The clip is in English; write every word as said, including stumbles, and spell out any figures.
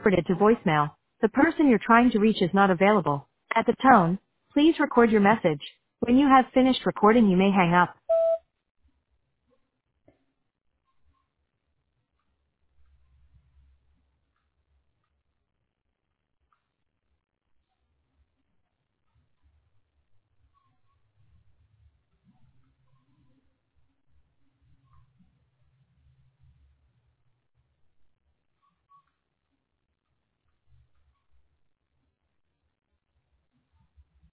forwarded to voicemail. The person you're trying to reach is not available. At the tone, please record your message. When you have finished recording, you may hang up.